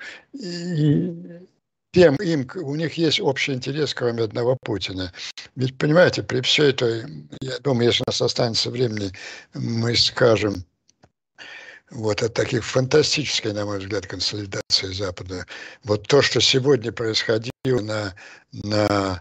у них есть общий интерес, кроме одного Путина. Ведь, понимаете, при всей этой, я думаю, если у нас останется времени, мы скажем вот о таких фантастической, на мой взгляд, консолидации Запада. Вот то, что сегодня происходило на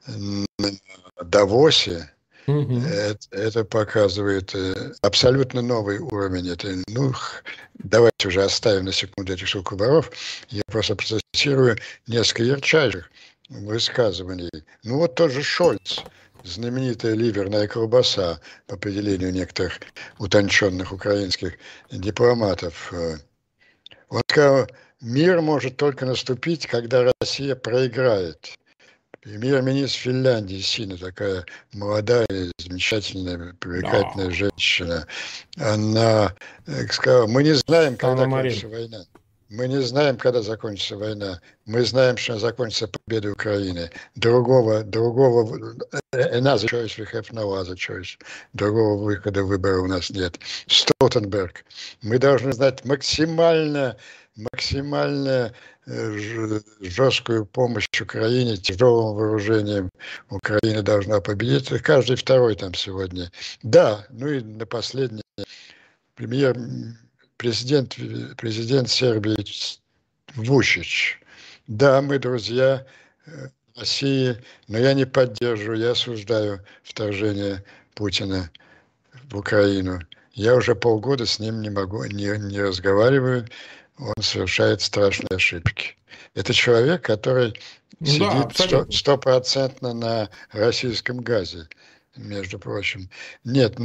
Давосе, это показывает абсолютно новый уровень. Это, давайте уже оставим на секунду этих шелкоборов. Я просто процитирую несколько ярчайших высказываний. Вот тот же Шольц, знаменитая ливерная колбаса, по определению некоторых утонченных украинских дипломатов. Он сказал, мир может только наступить, когда Россия проиграет. Премьер-министр Финляндии, Сина, такая молодая, замечательная, привлекательная женщина, она сказала, мы не знаем, когда закончится война. Мы не знаем, когда закончится война. Мы знаем, что она закончится победой Украины. Другого, another choice we have no other choice. Другого выхода выбора у нас нет. Столтенберг. Мы должны знать максимально жесткую помощь Украине, тяжелым вооружением Украина должна победить. Каждый второй там сегодня. Да, и на последнее. Президент Сербии Вучич. Да, мы друзья России, но я не поддерживаю, я осуждаю вторжение Путина в Украину. Я уже полгода с ним не разговариваю. Он совершает страшные ошибки. Это человек, который сидит стопроцентно на российском газе, между прочим. Нет,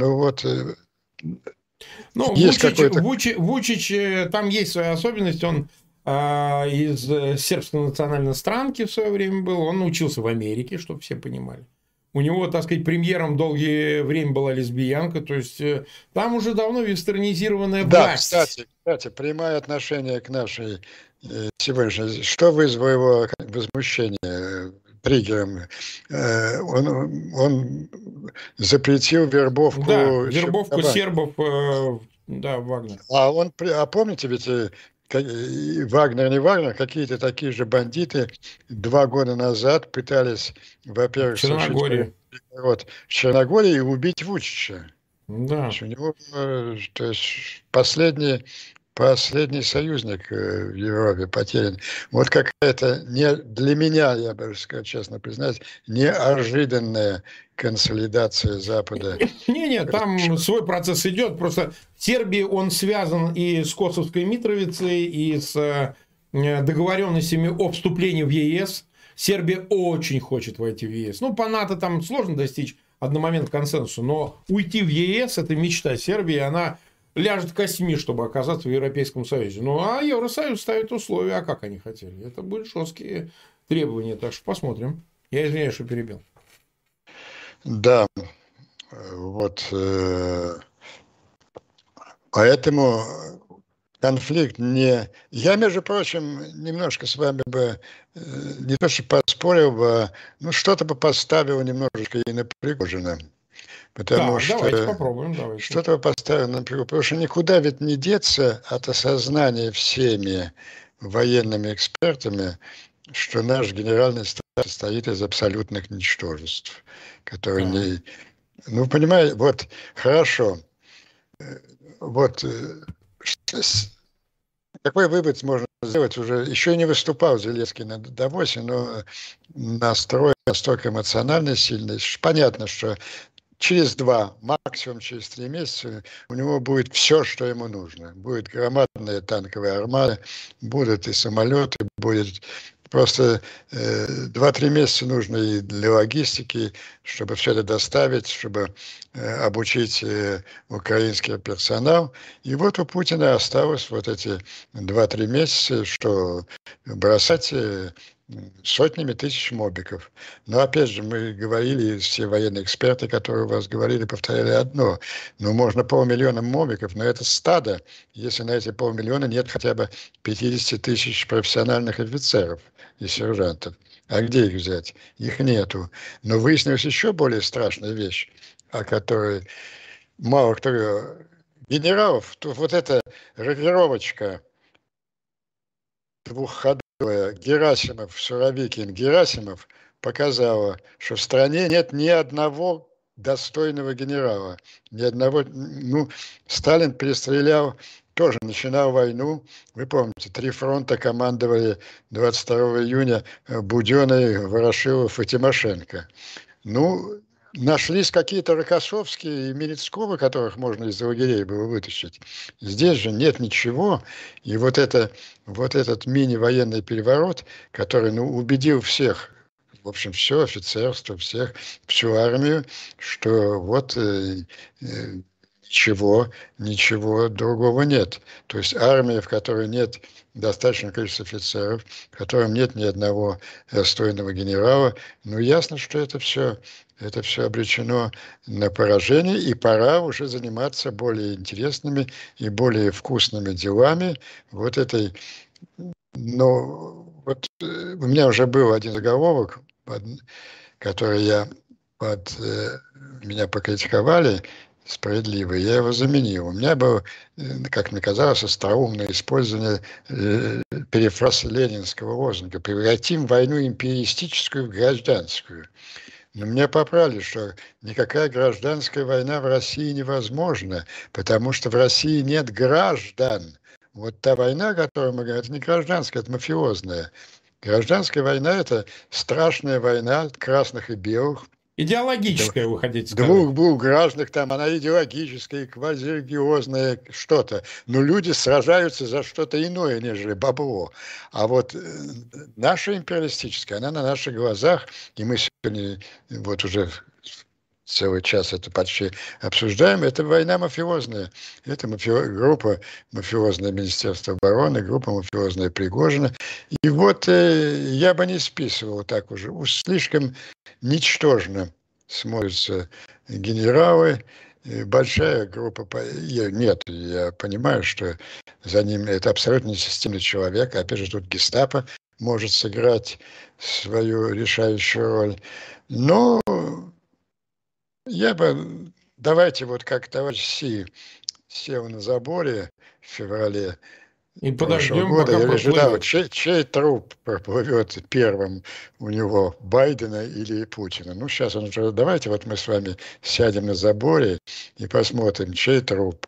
Вучич, там есть своя особенность, он из сербской национальной странки в свое время был, он учился в Америке, чтобы все понимали. У него, так сказать, премьером долгое время была лесбиянка, то есть там уже давно вестернизированная власть. Да, кстати, прямое отношение к нашей сегодняшней. Что вызвало его возмущение? Триггером. Он запретил вербовку... Да, вербовку сербов, да, Вагнер. А помните, ведь Вагнер, не Вагнер, какие-то такие же бандиты 2 года назад пытались, во-первых, в Черногории убить Вучича. Да. У него, то есть последний союзник в Европе потерян. Вот какая-то для меня, я бы сказал, честно признать, неожиданная консолидация Запада. Не, там свой процесс идет. Просто в Сербии он связан и с Косовской Митровицей, и с договоренностями о вступлении в ЕС. Сербия очень хочет войти в ЕС. По НАТО там сложно достичь одномоментного консенсуса, но уйти в ЕС – это мечта Сербии, она ляжет костьми, чтобы оказаться в Европейском Союзе. А Евросоюз ставит условия, а как они хотели. Это были жесткие требования, так что посмотрим. Я извиняюсь, что перебил. Да, поэтому конфликт не... Я, между прочим, немножко с вами бы не то что поспорил бы, что-то бы поставил немножечко и на Пригожина. Потому что давайте попробуем. Что-то поставил на Пригожина. Потому что никуда ведь не деться от осознания всеми военными экспертами, что наш генеральный штаб состоит из абсолютных ничтожеств, которые не... понимаете, хорошо. Какой вывод можно сделать уже? Еще не выступал Зеленский на Давосе, но настрой настолько эмоционально сильный. Понятно, что через 2, максимум через 3 месяца у него будет все, что ему нужно. Будет громадная танковая армада, будут и самолеты, будет... Просто 2-3 месяца нужно и для логистики, чтобы все это доставить, чтобы обучить украинский персонал. И вот у Путина осталось вот эти 2-3 месяца, что бросать сотнями тысяч мобиков. Но опять же, мы говорили, все военные эксперты, которые у вас говорили, повторяли одно. Ну, можно 500 000 мобиков, но это стадо, если на эти 500 000 нет хотя бы 50 000 профессиональных офицеров и сержантов. А где их взять? Их нету. Но выяснилась еще более страшная вещь, о которой мало кто... Генералов, то вот эта рокировочка двухходовая Герасимов, Суровикин, Герасимов показала, что в стране нет ни одного достойного генерала, ни одного, ну, Сталин перестрелял, тоже начинал войну, вы помните, 3 фронта командовали 22 июня Буденный, Ворошилов и Тимошенко. Ну, нашлись какие-то Рокоссовские и Мерецковы, которых можно из лагерей было вытащить. Здесь же нет ничего. И вот этот мини-военный переворот, который, ну, убедил всех, в общем, все офицерство, всю армию, что вот ничего другого нет. То есть армия, в которой нет достаточного количества офицеров, в котором нет ни одного достойного генерала, ну, ясно, что это все обречено на поражение, и пора уже заниматься более интересными и более вкусными делами. Вот этой, ну, вот у меня уже был один заголовок, который меня покритиковали, справедливо, я его заменил. У меня был, как мне казалось, остроумное использование перефраз ленинского лозунга «Превратим войну империалистическую в гражданскую». Но меня поправили, что никакая гражданская война в России невозможна, потому что в России нет граждан. Вот та война, о которой мы говорим, это не гражданская, это мафиозная. Гражданская война – это страшная война красных и белых. Идеологическая, вы хотите сказать. Двух граждан, там она идеологическая, квазирелигиозная, что-то. Но люди сражаются за что-то иное, нежели бабло. А вот наша империалистическая, она на наших глазах, и мы сегодня вот уже целый час это почти обсуждаем, это война мафиозная. Это группа мафиозная Министерства обороны, группа мафиозная Пригожина. И вот я бы не списывал так уже. Уж слишком ничтожно смотрятся генералы, большая группа, нет, я понимаю, что за ним это абсолютно несистемный человек, опять же тут гестапо может сыграть свою решающую роль, но давайте вот как товарищ Си сел на заборе в феврале и прошлого года, я ожидал, чей труп проплывет первым у него, Байдена или Путина. Ну, сейчас он уже, давайте вот мы с вами сядем на заборе и посмотрим, чей труп.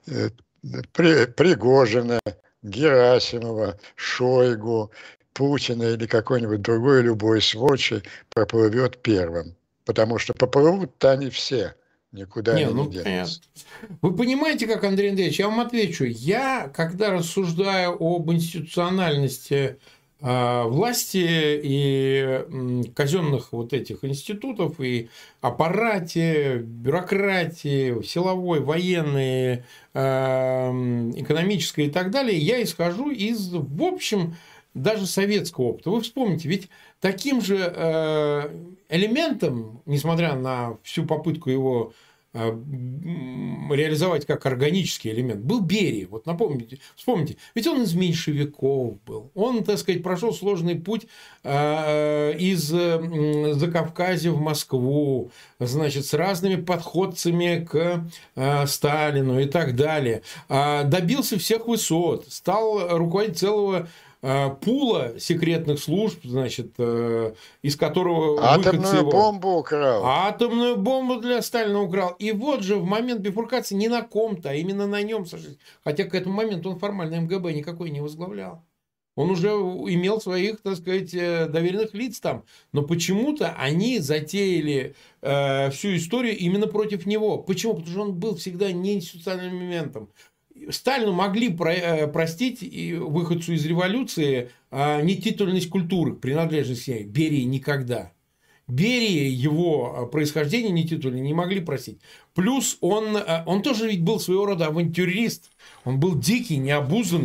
Пригожина, Герасимова, Шойгу, Путина или какой-нибудь другой любой сволочи проплывет первым. Потому что поплывут-то они все. Никуда они не денутся. Вы понимаете, как, Андрей Андреевич, я вам отвечу. Я, когда рассуждаю об институциональности власти и казенных вот этих институтов, и аппарате, бюрократии, силовой, военной, экономической и так далее, я исхожу из, в общем, даже советского опыта. Вы вспомните, ведь таким же элементом, несмотря на всю попытку его реализовать как органический элемент, был Берия. Вот напомните, вспомните, ведь он из меньшевиков был. Он, так сказать, прошел сложный путь из Закавказья в Москву, значит, с разными подходцами к Сталину и так далее. Добился всех высот, стал руководить целого пула секретных служб, значит, из которого атомную бомбу украл. Атомную бомбу для Сталина украл. И вот же в момент бифуркации не на ком-то, а именно на нем. Хотя к этому моменту он формально МГБ никакой не возглавлял. Он уже имел своих, так сказать, доверенных лиц там. Но почему-то они затеяли всю историю именно против него. Почему? Потому что он был всегда неинституциональным элементом. Сталину могли простить и выходцу из революции нетитульность культуры, принадлежность к ней. Берии никогда. Берии его происхождение нетитульное не могли простить. Плюс он тоже ведь был своего рода авантюрист. Он был дикий, необузанный.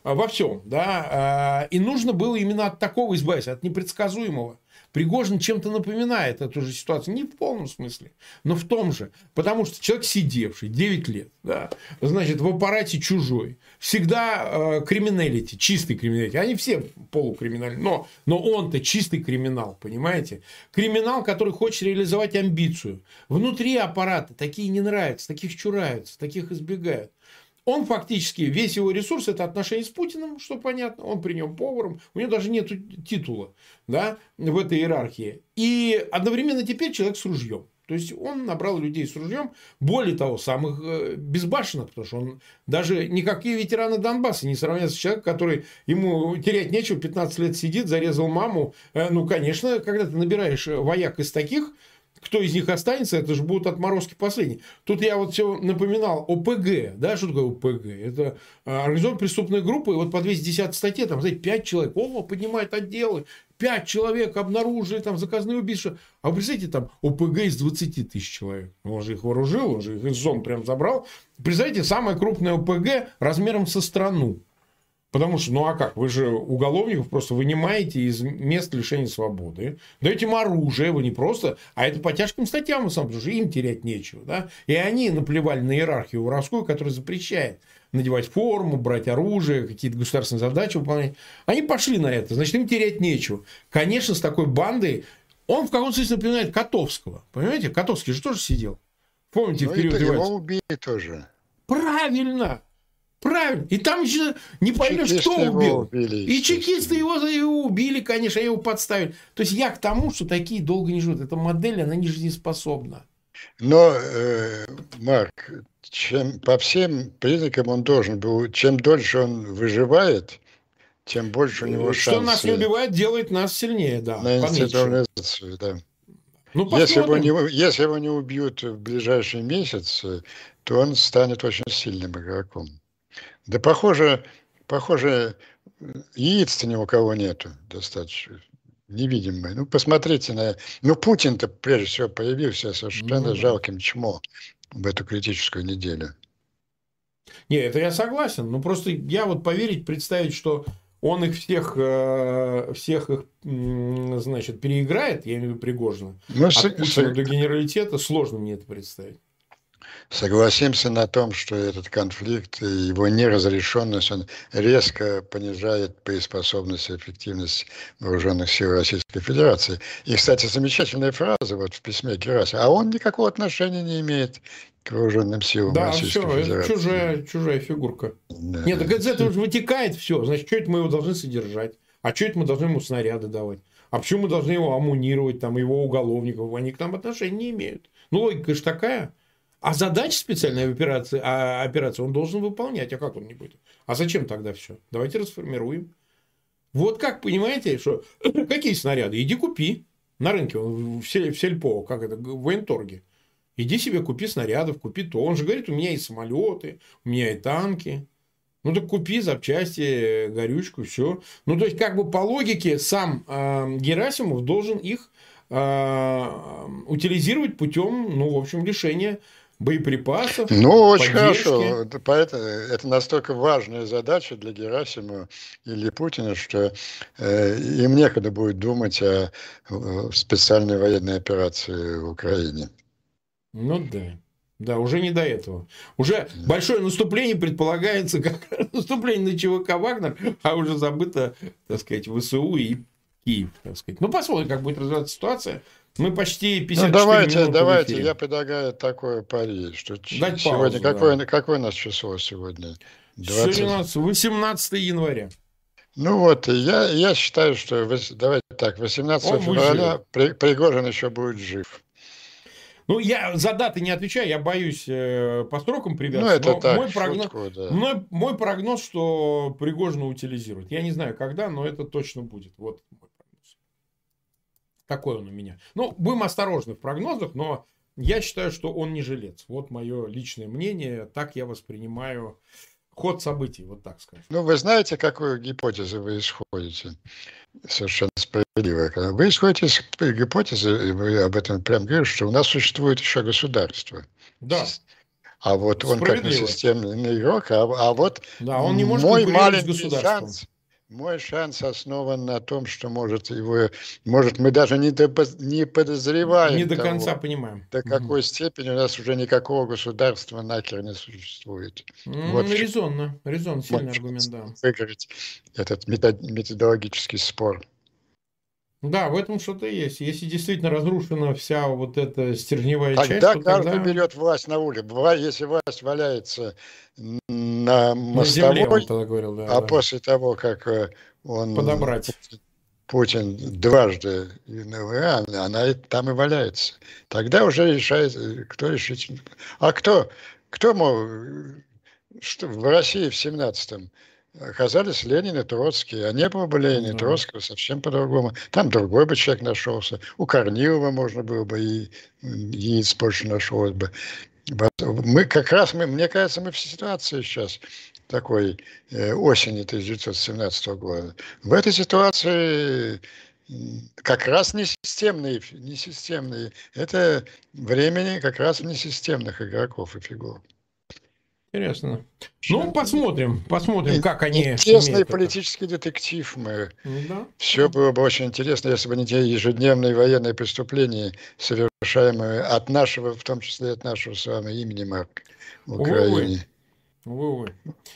во всем, да, и нужно было именно от такого избавиться, от непредсказуемого. Пригожин чем-то напоминает эту же ситуацию, не в полном смысле, но в том же. Потому что человек, сидевший 9 лет, да, значит, в аппарате чужой, всегда криминалити, чистый криминалити. Они все полукриминальные, но он-то чистый криминал, понимаете? Криминал, который хочет реализовать амбицию. Внутри аппарата такие не нравятся, таких чураются, таких избегают. Он фактически, весь его ресурс – это отношения с Путиным, что понятно, он при нем поваром, у него даже нет титула, да, в этой иерархии. И одновременно теперь человек с ружьем. То есть, он набрал людей с ружьем, более того, самых безбашенных, потому что он даже никакие ветераны Донбасса не сравнятся с человеком, который ему терять нечего, 15 лет сидит, зарезал маму. Ну, конечно, когда ты набираешь вояк из таких, кто из них останется, это же будут отморозки последние. Тут я вот все напоминал ОПГ. Да, что такое ОПГ? Это организованная преступная группа. И вот по 210 статье, там, знаете, 5 человек. Поднимают отделы. 5 человек обнаружили там заказные убийства. А вы представляете, там ОПГ из 20 тысяч человек. Он же их вооружил, он же их из зон прям забрал. Представляете, самое крупное ОПГ размером со страну. Потому что, ну а как, вы же уголовников просто вынимаете из мест лишения свободы, даете им оружие, вы не просто, а это по тяжким статьям, потому что им терять нечего. Да? И они наплевали на иерархию воровскую, которая запрещает надевать форму, брать оружие, какие-то государственные задачи выполнять. Они пошли на это, значит, им терять нечего. Конечно, с такой бандой, он в каком-то смысле напоминает Котовского. Понимаете, Котовский же тоже сидел. Помните, в период революции? Его убили тоже. Правильно. Правильно. И там еще не поймешь, кто убил. И чекисты его убили, конечно, его подставили. То есть, я к тому, что такие долго не живут. Эта модель, она не жизнеспособна. Но, Марк, по всем признакам он должен был, чем дольше он выживает, тем больше у него шансов. Что нас не убивает, делает нас сильнее, да. На институционализацию, да. Ну, если его не убьют в ближайший месяц, то он станет очень сильным игроком. Да, похоже, яиц-то ни у кого нету достаточно. Невидимые. Ну, посмотрите на... Ну, Путин-то, прежде всего, появился совершенно жалким чмо в эту критическую неделю. Не, это я согласен. Ну, просто я вот поверить, представить, что он их всех их, значит, переиграет, я имею в виду Пригожина, от Путина до генералитета, сложно мне это представить. Согласимся на том, что этот конфликт и его неразрешенность, он резко понижает боеспособность и эффективность вооруженных сил Российской Федерации. И, кстати, замечательная фраза вот в письме Герасимова. А он никакого отношения не имеет к вооруженным силам Российской Федерации. Да, это чужая фигурка. Да. Нет, так из этого же вытекает все. Значит, что это мы его должны содержать? А что это мы должны ему снаряды давать? А почему мы должны его аммунировать, там, его уголовников? Они к нам отношения не имеют. Ну, логика же такая. А задачи специальной операции он должен выполнять. А как он не будет? А зачем тогда все? Давайте расформируем. Вот как, понимаете, что какие снаряды? Иди купи на рынке, в сельпо, как это, в военторге. Иди себе купи снарядов, купи то. Он же говорит, у меня и самолеты, у меня и танки. Ну, так купи запчасти, горючку, все. Ну, то есть, как бы по логике сам Герасимов должен их утилизировать путем, ну, в общем, лишения боеприпасов. Ну, очень хорошо. Это настолько важная задача для Герасимова или Путина, что им некогда будет думать о специальной военной операции в Украине. Ну да. Да, уже не до этого. Уже большое наступление предполагается как наступление на ЧВК «Вагнер», а уже забыто, так сказать, ВСУ и Киев, так сказать. Ну, посмотрим, как будет развиваться ситуация. Мы почти 54 минуты давайте, я предлагаю такое пари, что сегодня, какое у нас число сегодня? 20... Сегодня у нас 18 января. Ну вот, я считаю, что, давайте так, 18 февраля Пригожин еще будет жив. Ну, я за даты не отвечаю, я боюсь по срокам привязаться. Ну, это так, мой прогноз, что Пригожина утилизируют. Я не знаю, когда, но это точно будет. Вот мой прогноз. Такой он у меня. Ну, будем осторожны в прогнозах, но я считаю, что он не жилец. Вот мое личное мнение. Так я воспринимаю ход событий, вот так скажем. Ну, вы знаете, какую гипотезу вы исходите? Совершенно справедливо. Вы исходите из гипотезы, и вы об этом прям говорите, что у нас существует еще государство. Да. А вот он как несистемный игрок, а вот да, он не может мой конкурировать с маленький государством. шанс, мой шанс основан на том, что может мы даже не подозреваем Не до того, конца понимаем. до какой степени у нас уже никакого государства нахер не существует. Вот в чем Резонно, сильный мой аргумент, шанс да. выиграть этот методологический спор. Да, в этом что-то есть. Если действительно разрушена вся вот эта стержневая часть, Тогда то каждый тогда берет власть на улице. Если власть валяется на на земле, он мостовой, тогда говорил, да, а да. после того, как он Подобрать. Путин дважды она там и валяется. Тогда уже решает, кто решить. А кто мол, что в России в 17-м оказались Ленин и Троцкий, а не было бы Ленина и Да. Троцкого совсем по-другому. Там другой бы человек нашелся. У Корнилова можно было бы и яиц больше нашлось бы. Мы как раз, мне кажется, мы в ситуации сейчас такой осени 1917 года. В этой ситуации как раз несистемные. Это времени как раз несистемных игроков и фигур. Интересно. Ну, посмотрим, как они Интересный сумеют политический детектив. Да. Все было бы очень интересно, если бы не те ежедневные военные преступления, совершаемые от нашего, в том числе от нашего с вами имени Марк в Украине. Увы.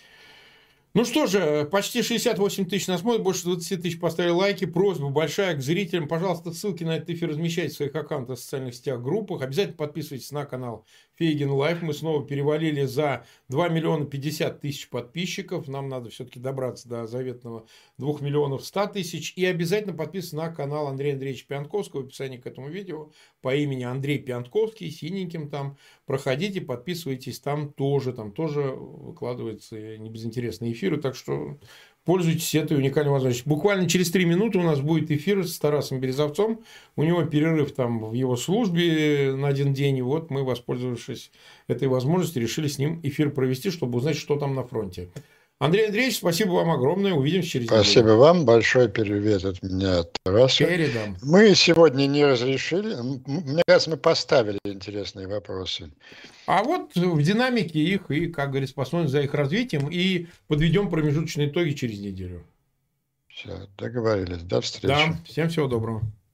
Ну что же, почти 68 тысяч нас смотрят, больше 20 тысяч поставили лайки. Просьба большая к зрителям. Пожалуйста, ссылки на этот эфир размещайте в своих аккаунтах в социальных сетях, группах. Обязательно подписывайтесь на канал Фейгин Лайф. Мы снова перевалили за 2 миллиона 50 тысяч подписчиков. Нам надо все-таки добраться до заветного 2 миллионов 100 тысяч. И обязательно подписывайтесь на канал Андрея Андреевича Пиантковского в описании к этому видео по имени Андрей Пиантковский, синеньким там. Проходите, подписывайтесь, там тоже выкладываются небезынтересные эфиры, так что пользуйтесь этой уникальной возможностью. Буквально через 3 минуты у нас будет эфир с Тарасом Березовцом, у него перерыв там в его службе на 1 день, и вот мы, воспользовавшись этой возможностью, решили с ним эфир провести, чтобы узнать, что там на фронте. Андрей Андреевич, спасибо вам огромное. Увидимся через неделю. Спасибо вам. Большой привет от меня, от Тараса. Передам. Мы сегодня не разрешили. Мне кажется, мы поставили интересные вопросы. А вот в динамике их и, как говорится, посмотрим за их развитием и подведем промежуточные итоги через неделю. Все, договорились. До встречи. Да, всем всего доброго.